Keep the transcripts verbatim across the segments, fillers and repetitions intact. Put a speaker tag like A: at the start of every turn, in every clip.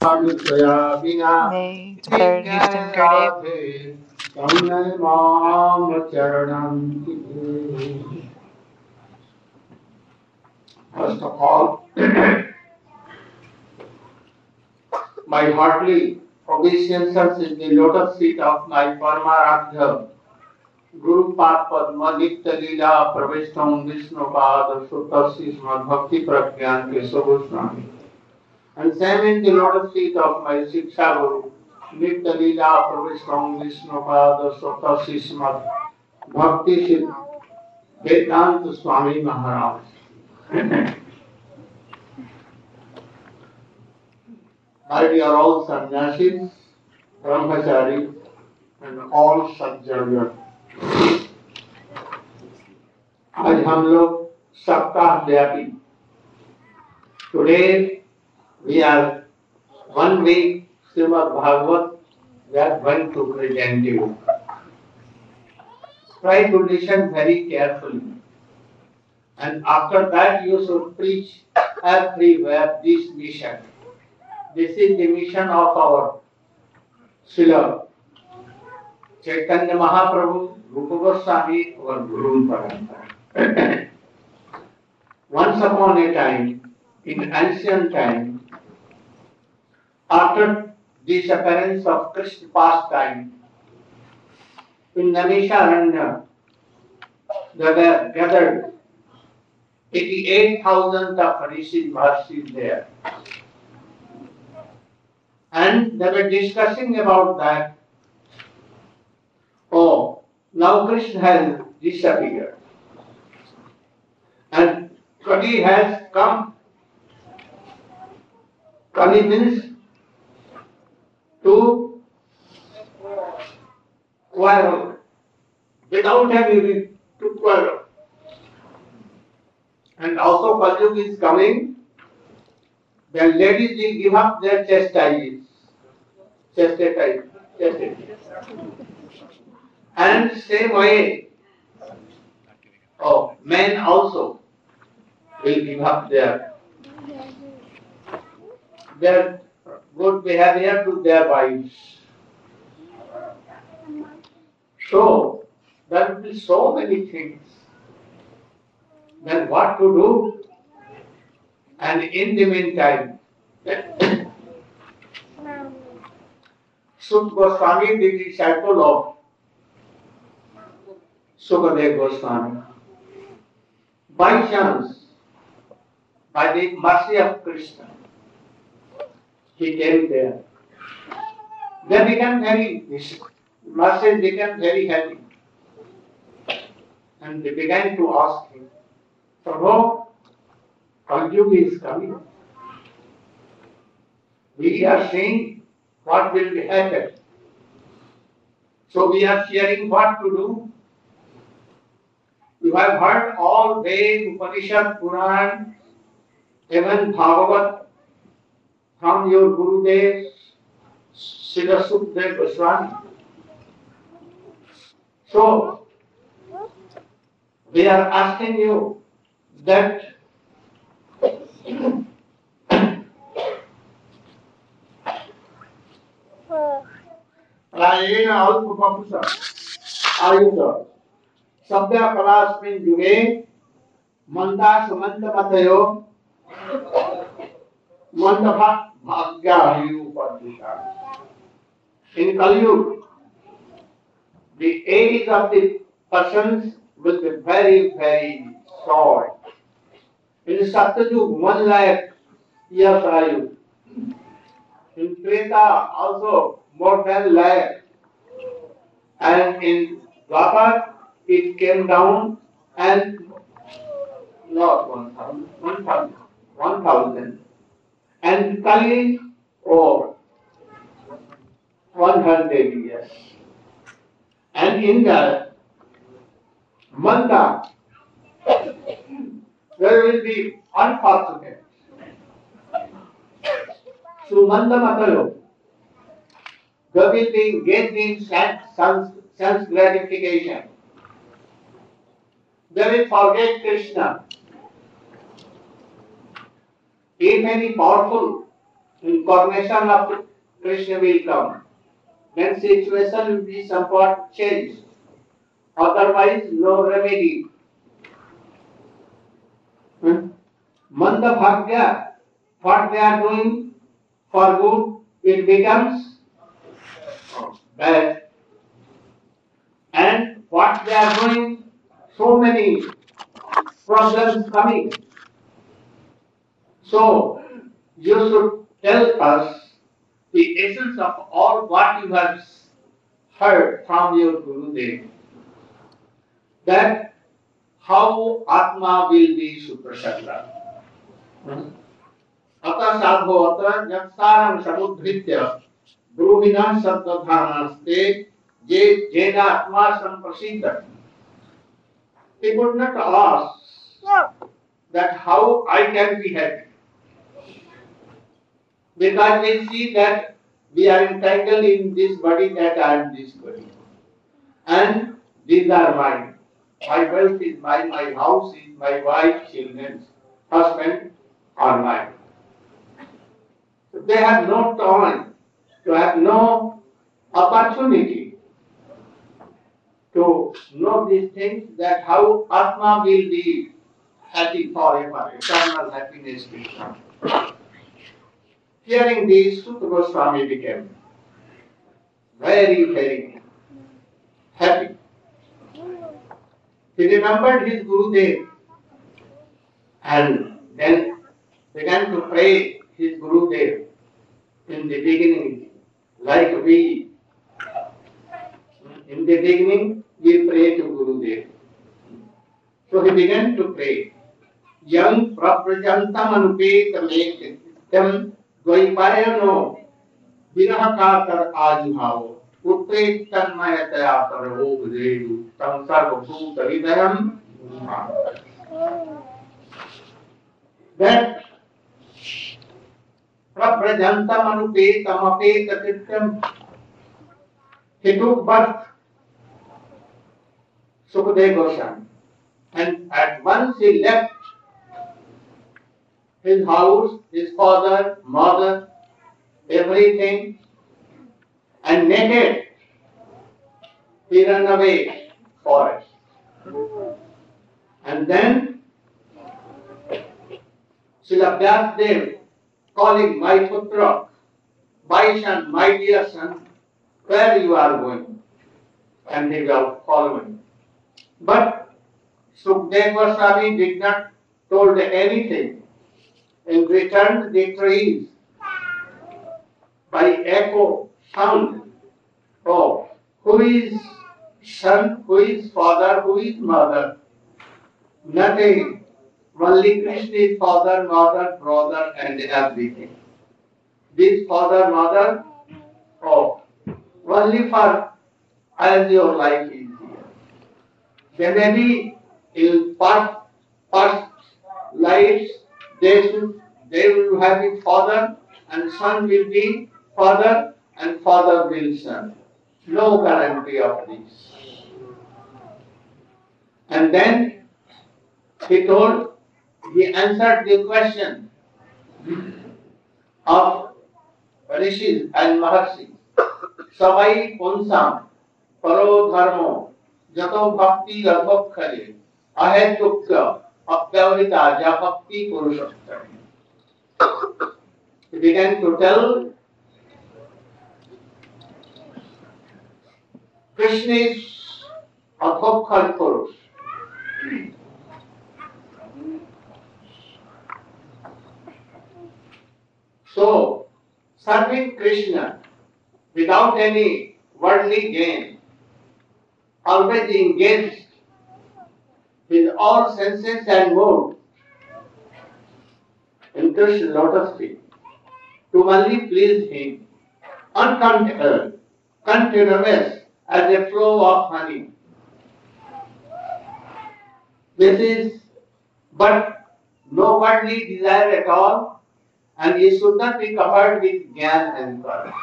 A: May third Houston Gurdev.
B: First of all, my heartily obeisances in the lotus feet of my Paramaradhya, Guru Pad Padma Nitya Lila Pravishtam Vishnu Pad Sutasi Srimad Bhakti Pragyan Kesha Goswami. And same in the lotus feet of my Shiksha Guru, Nitya Lila Pravishtam Vishnu Pad Sutasi Srimad Bhakti Vedanta Swami Maharaj. My dear all sannyasis, brahmacharis, and all सज्जन आज हम लोग सप्ताह व्यापी Today we are one week Srimad Bhagavad we are going to present you. Try to listen very carefully and after that you should preach everywhere this mission. This is the mission of our Srila Chaitanya Mahaprabhu, Rupa Goswami, our Guru Parampara. Once upon a time, in ancient time, after the disappearance of Krishna pastime, in Namisharanya, there were gathered eighty-eight thousand of Rishis Maharshis there. And they were discussing about that. Oh, now Krishna has disappeared. And Kali has come. Kali means to quarrel. Without any reason to quarrel. And also Kali is coming. The ladies will give up their chastities. Chastity. Chastity. And same way, oh, men also will give up their, their good behavior to their wives. So, there will be so many things. Then what to do? And in the meantime, Sut Goswami, the disciple of Sukadeva Goswami, by chance, by the mercy of Krishna, he came there. They became very, mercy became very happy. And they began to ask him, Prabhu, Kalyuga is coming. We are seeing what will happen. So we are sharing what to do. You have heard all Ved, Upanishad, Puran, even Bhagavat from your Gurudev, Srila Sukadeva Goswami. So, we are asking you that Rayena Alpapapusa Ayuta Sabya Palasmin Juge Manda Sumanda Matayo Mandapa Bhagya Yupadita. In Kali, the age of the persons will be very, very short. In Satyajug, one lakh years Ayu. In Treta, also more than lakh. And in Dwapar, it came down and not one thousand, one thousand, one thousand. And Kali, oh, one hundred years. And in the Manda, there will be unfortunate. So Manda Matalo, they will be engaged in sense, sense gratification. They will forget Krishna. If any powerful incarnation of Krishna will come. Then situation will be somewhat changed. Otherwise, no remedy. Hmm? Manda Bhagya, what they are doing for good, it becomes bad. And what they are doing, so many problems coming. So, you should tell us the essence of all what you have heard from your Gurudev. That how Atma will be Suprasakta. अतः साधो अतः यत्सारं समुद्धृत्य ब्रूहिणः सत्तधारणास्ते ये जेन आत्मा संप्रसिद्ध. He would not ask that how I can be happy. Because we see that we are entangled in this body, that I am this body. And these are mine. My wealth is mine, my house is my wife, children, husband are mine. They have no time, to have no opportunity to know these things, that how Atma will be happy forever, eternal happiness will come. Hearing this, Sutta Goswami became very, very happy. He remembered his Gurudev and then began to pray his Gurudev in the beginning, like we, in the beginning, we pray to Gurudev. So he began to pray. Yang praprajantam anupetam ekam dvaipayano virahakatar ajihavo utretan mayataya sarvobhudedu tam sarvabhuta hridayam. That praprajantam anupetam apekatityam, he took birth, Sukadeva Goswami, and at once he left his house, his father, mother, everything, and naked he ran away forest. And then Srila Vyasadeva calling, my putra, my son, my dear son, where you are going? And he was following. But Sukadeva Goswami did not told anything. In return, the trees, by echo sound, oh, who is son, who is father, who is mother? Nothing. Only Krishna is father, mother, brother, and everything. This father, mother, oh, only for as your life is here. They may be in past, past lives, they should, they will have a father, and son will be father, and father will son. No guarantee of this. And then he told, he answered the question of Rishis and Maharshis. Savai punsam paro dharmo jato bhakti rabhakhare ahetukya apyavrita ja bhakti purushottam. He began to tell Krishna is Adhokhar Purush. So, serving Krishna without any worldly gain, always engaged with all senses and moods in Krishna's lotus feet, to only please him, uncontrolled, continuous as a flow of honey. This is but no worldly desire at all, and it should not be covered with jnana and karma.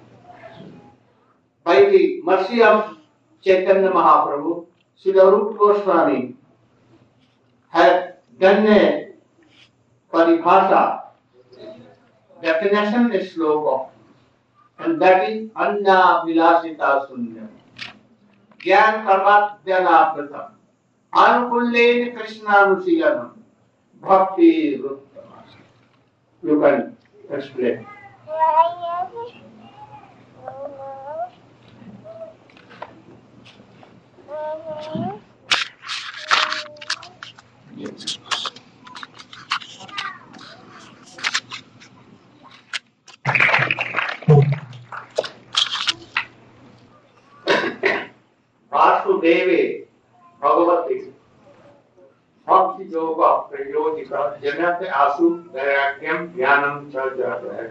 B: By the mercy of Chaitanya Mahaprabhu, Srila Rupa Goswami had done a paribhasa definition is sloka, and that is Anya Vilasita Sunya. Gyan Karmadhyanapratam. Anukullen Krishnanusilanam. Bhakti Ruttama. You can explain. Yes. Vasudeve Bhagavati Bhakti Yoga Prayodika Janate Asu Vairagyam Dhyanam Chajara.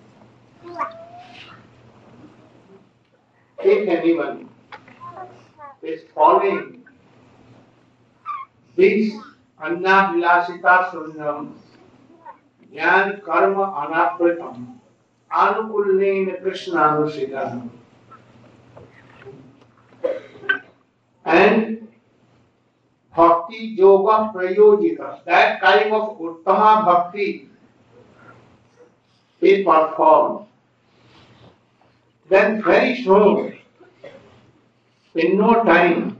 B: If anyone is following this Anna Vilasita Sunyam Jnana Karma Anapratam Anukullen Krishna Anusilanam and Bhakti Yoga Prayojika, that kind of Uttama Bhakti is performed, then very soon, in no time,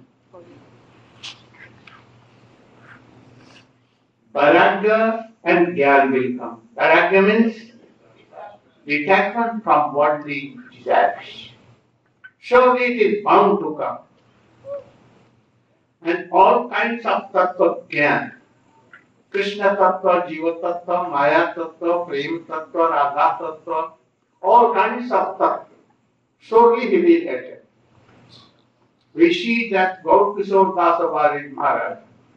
B: Vairagya and Gyan will come. Vairagya means detachment from worldly desires. Surely it is bound to come. And all kinds of tattva Gyan, Krishna tattva, Jiva tattva, Maya tattva, Prem tattva, Radha tattva, all kinds of tattva, surely he will attain. We see that Gaur Kishore Das Bharat Maharaj,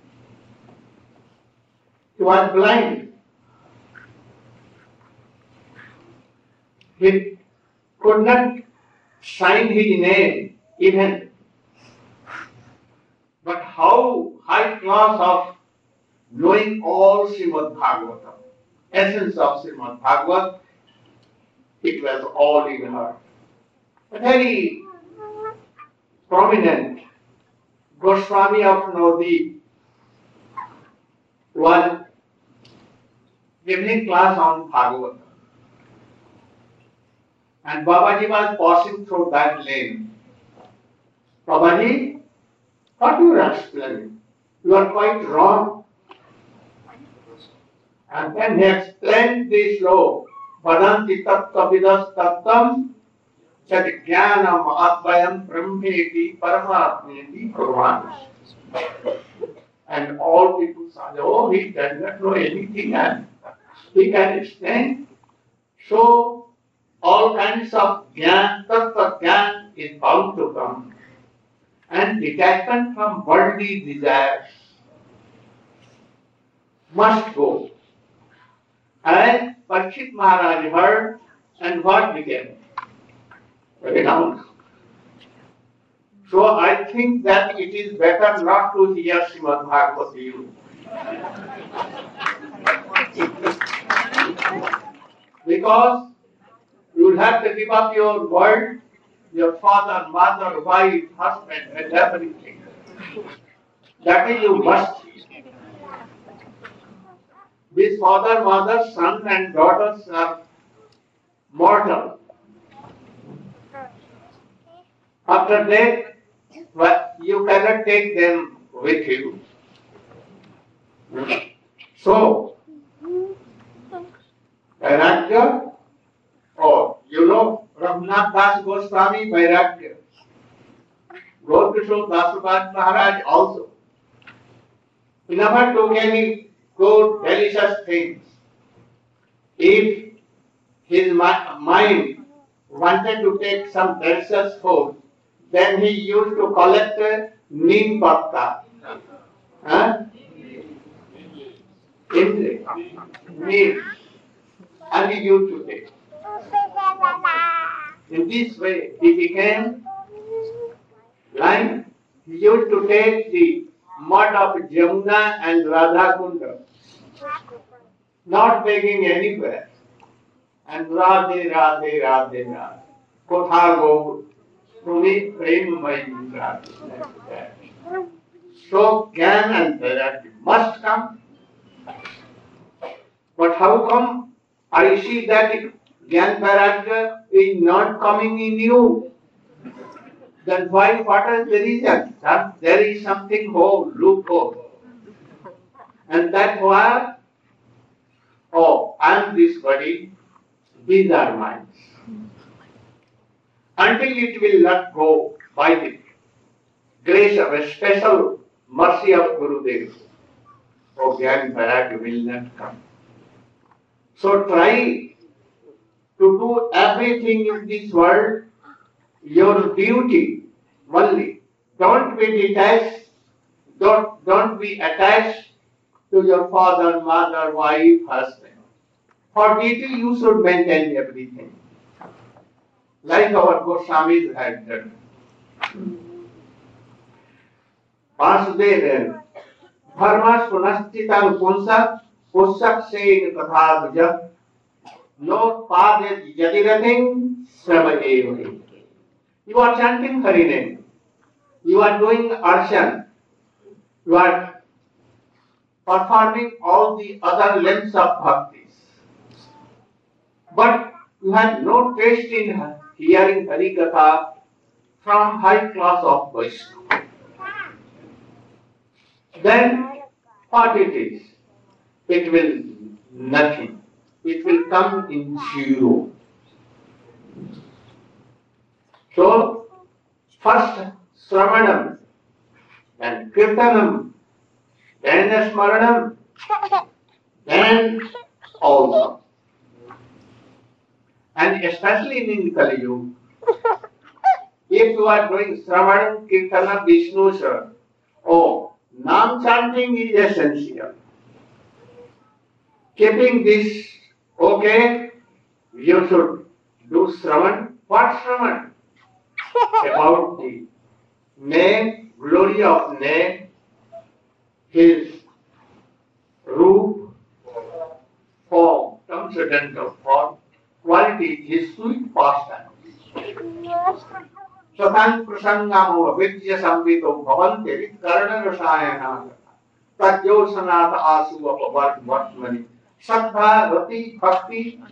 B: he was blind. He could not sign his name even. But how high class of knowing all Srimad Bhagavatam, essence of Srimad Bhagavat, it was all in her. A very prominent Goswami of Navadvip was giving class on Bhagavatam. And Babaji was passing through that lane. Babaji, what you are explaining? You are quite wrong. And then he explained this law. Vadanti tattva vidas tattam jad jnanam advayam brahmeti paramatmeti bhagavan. And all people said, oh, he does not know anything and he can explain. So, all kinds of jnana, tattva jnana is bound to come. And detachment from worldly desires must go. And Parikshit Maharaj heard, and what became? Renounced. So I think that it is better not to hear Srimad Bhagavad Gita. Because you will have to give up your world, your father, mother, wife, husband, and everything. That is you must. These father, mother, son, and daughters are mortal. After death, well, you cannot take them with you. So, Vairagya, or you know, Raghunath Das Goswami, Vairagya. Gaur Kishore Das Maharaj also. He never took any good, delicious things. If his mind wanted to take some delicious food, then he used to collect neem patta. Huh? In neem. And he used to take. In this way, he became blind. He used to take the mud of Jamuna and Radha Kunda, not begging anywhere. And Radhe, Radhe, Radhe, Radhe. Kotha go, Tumi Prem Mayi Radhe. So, Gyan and Vairagya must come. But how come I see that Gyan Vairagya is not coming in you. Then why, what is the reason? That there is something hole, loophole. And that's why, oh, I am this body, these are mine. Until it will not go by the grace of a special mercy of Gurudev, oh, Gyan Vairagya will not come. So try to do everything in this world, your duty only. Don't be detached, don't, don't be attached to your father, mother, wife, husband. For duty you should maintain everything. Like our Goswamis had done. Vasudev, Dharma Sunasthita Punsa, Pusak Sen Kathabuja, no Padya Yadirating, Sramadevi. You are chanting Hari name. You are doing arshan. You are performing all the other lengths of bhaktis. But you have no taste in hearing Hari Katha from high class of Vaishnava. Then what it is? It will nothing. It will come in zero. So, first Sravanam, then Kirtanam, then Smaranam, then also. And especially in Kali Yuga, if you are doing Sravanam, Kirtanam, Vishnu Sra, oh, Nam chanting is essential. Keeping this okay, you should do Sravan. What Sravan? About the name, glory of name, his root, form, transcendental form, quality, his sweet pastime. Satan prasangamo vidya samvito bhavante vid karana rasayana tajyo sanata asu apavat vatmani sattva rati bhakti.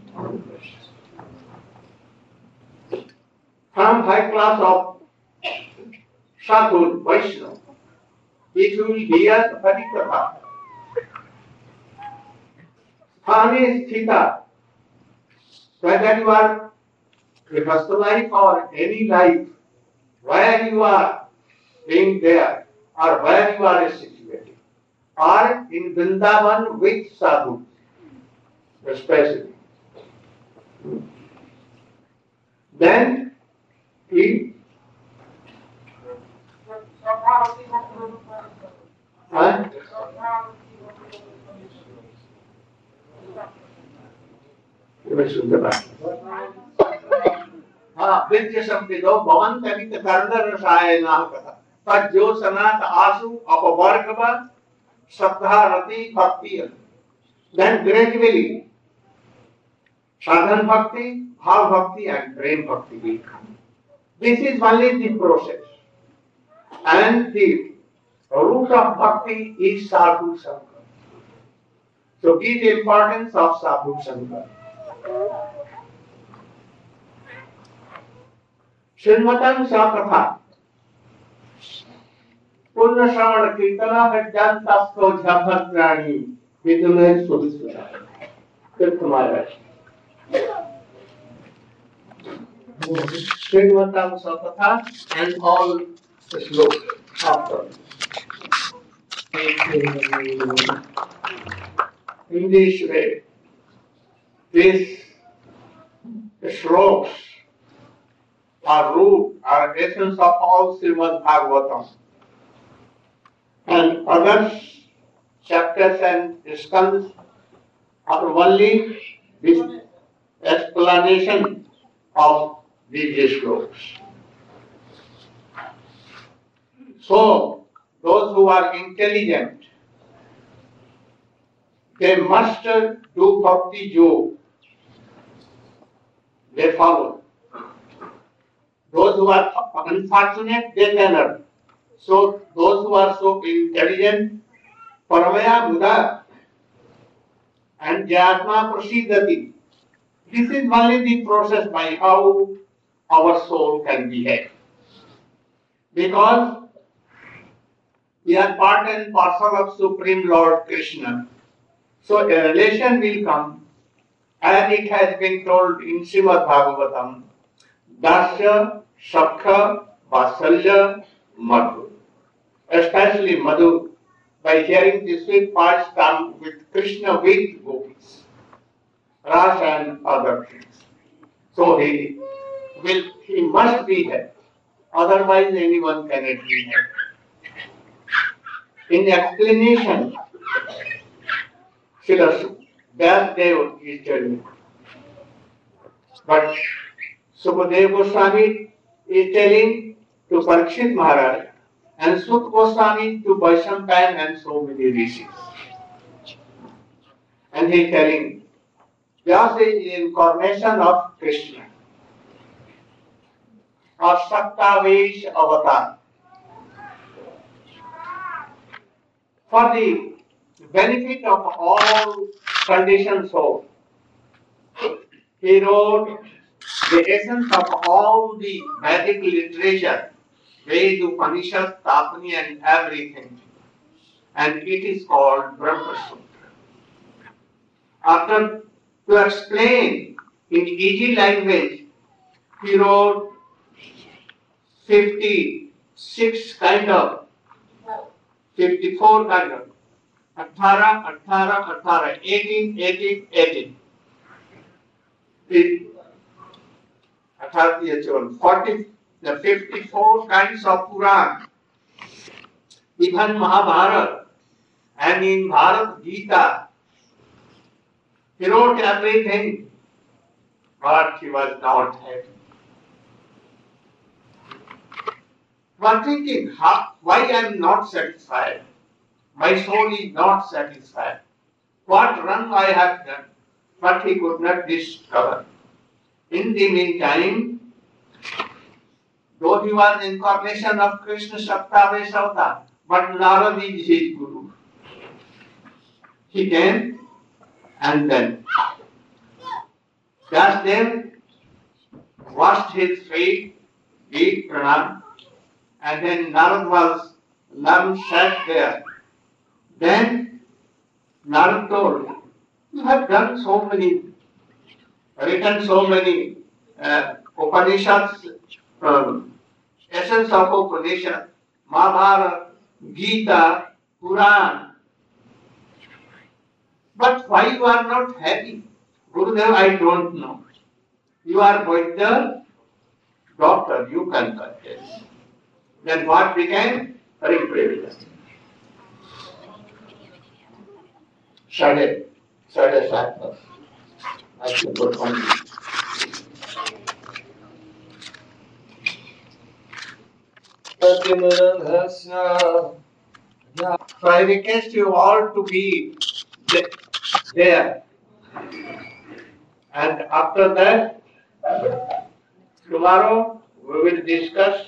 B: From high class of Sadhu, Vaishnava, if you will hear Hari Katha, Thane Sthita, whether you are a first life or any life, where you are being there, or where you are situated, or in Vrindavan with Sadhu, especially. Then he huh? हाँ विद्य संविदो भवन तनित कर्ण रसायन कथा तज्जो सनात आसु अपवर्गव श्रद्धा रति भक्ति. Then gradually sadhan bhakti, bhav bhakti and prem bhakti will come. This is only the process. And the root of bhakti is sadhu sangha. So give the importance of sadhu sangha. Srimatan Sakatha Purna Shravana Kirtana Vedyantasto Jhabhatrani Vidunay Sudhisvara Kirtamara Srimatan Sakatha and all the slokas after. In this way, these slokas are root, are essence of all Srimad Bhagavatam. And other chapters and skandhas are only this explanation of these slokas. So, those who are intelligent, they must do bhakti yoga. They follow. Those who are unfortunate, they cannot. So, those who are so intelligent, paramaya buddha and jatma prasidhati, This is only the process by how our soul can behave. Because we are part and parcel of Supreme Lord Krishna. So a relation will come, and it has been told in Srimad Bhagavatam, Dasya, Shakha, Vasalya, Madhu. Especially Madhu, by hearing the sweet parts come with Krishna with gopis, Ras and other things. So he will, he must be there. Otherwise anyone cannot be there. In explanation, Srila Vyasdeva is telling. But Sukadeva Goswami is telling to Parikshit Maharaj, and Sut Goswami to Vaishnavan and so many rishis. And he is telling, Vyasa is the incarnation of Krishna, of Saktavesh avatar. For the benefit of all conditioned souls, he wrote the essence of all the Vedic literature, Ved, Upanishad, Tapani and everything. And it is called Brahma Sutra. After to explain in easy language, he wrote fifty-six kind of, fifty-four kind of, eighteen, eighteen, eighteen, eighteen, eighteen. The forty, the fifty-four kinds of Puran, even Mahabharata, and in Bharat Gita, he wrote everything, but he was not happy. He was thinking, how, why I am not satisfied? My soul is not satisfied. What wrong I have done? But he could not discover. In the meantime, though he was incarnation of Krishna Saktavesh avatar, but Narada is his guru. He came and then Vyasdeva washed his feet, did pranam, and then Narada was Narada sat there. Then Narada told, you have done so many, written so many uh, Upanishads, um, essence of Upanishad, Mahabharata, Gita, Puran. But why you are not happy? Gurudev, I don't know. You are with the doctor, you can contest. Then what became? Haripriya. Shade, Shade Sattva. I should put one. So I request you all to be there. And after that, tomorrow we will discuss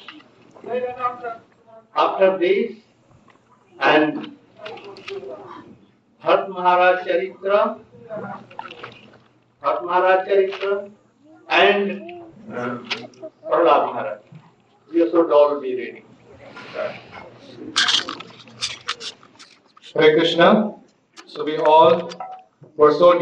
B: after this and Bharat Maharaj Charitra, Bharat Maharaj Charitra and uh, Prahlad Maharaj. You should all be ready.
C: Hare Krishna. So we all were so